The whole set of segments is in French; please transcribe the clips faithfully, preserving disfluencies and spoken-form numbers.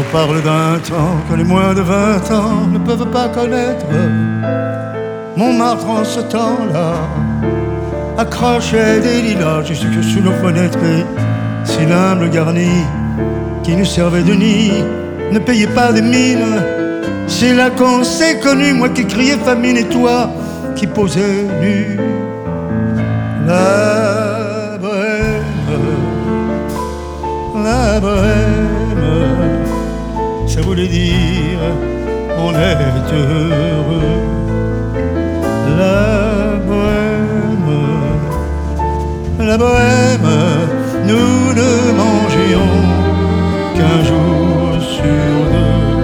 parle d'un temps que les moins de vingt ans ne peuvent pas connaître. Montmartre en ce temps-là accrochait des lilas jusque sous nos fenêtres, et si l'humble garni qui nous servait de nid ne payait pas des mines, c'est là qu'on s'est connu, moi qui criais famine et toi qui posais nu. La bohème, la bohème, ça voulait dire on est heureux. La bohème, la bohème, nous ne mangions qu'un jour sur deux.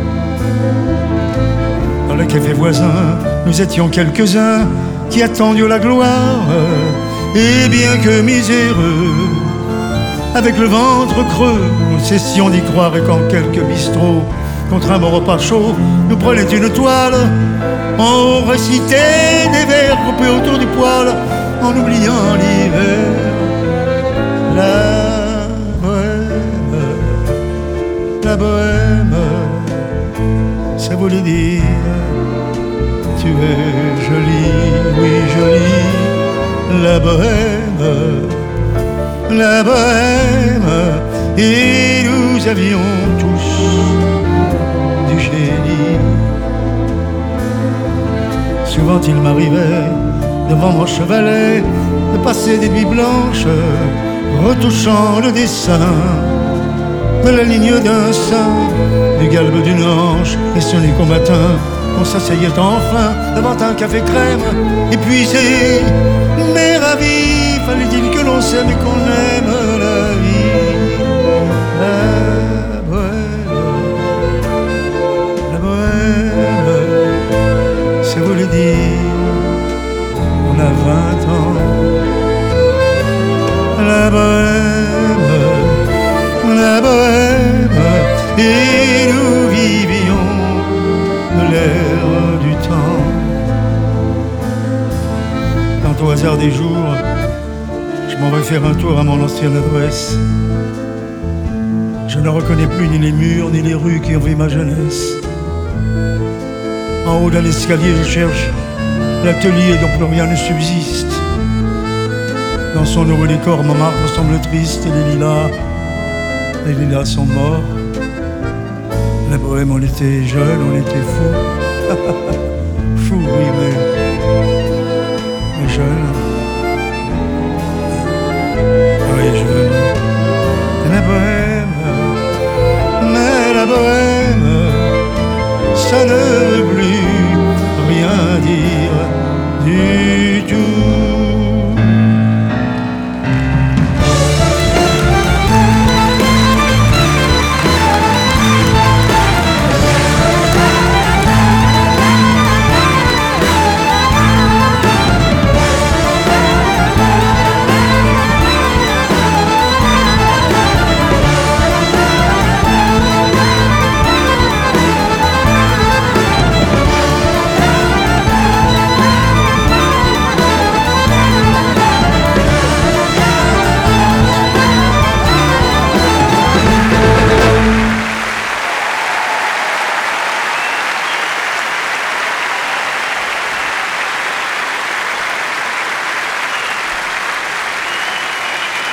Dans le café voisin, nous étions quelques-uns qui attendions la gloire, et bien que miséreux, avec le ventre creux, nous cessions d'y croire, et quand quelques bistrots, contre un bon repas chaud, nous prenaient une toile, on récitait des vers coupés autour du poêle, en oubliant l'hiver. La bohème, la bohème, ça voulait dire tu es jolie, oui jolie. La bohème, la bohème, et nous avions tous du génie. Souvent il m'arrivait, devant mon chevalet, de passer des nuits blanches, retouchant le dessin de la ligne d'un sein, du galbe d'une hanche, questionné qu'au matin, on s'asseyait enfin devant un café crème, épuisé, mais ravi. Fallait-il que l'on s'aime et qu'on aime la vie. La bohème, la bohème, ça voulait dire on a vingt ans. La bohème, la bohème, et nous vivions de l'air du temps. Quand au hasard des jours, je m'en vais faire un tour à mon ancienne adresse, je ne reconnais plus ni les murs ni les rues qui ont vu ma jeunesse. En haut d'un escalier, je cherche l'atelier dont plus rien ne subsiste. Dans son nouveau décor, Montmartre semble triste, et les lilas, les lilas sont morts. La bohème, on était jeunes, on était fous. Fous, oui, mais, mais jeunes. Oui, jeunes. La bohème, mais la bohème, ça ne veut plus rien dire. Du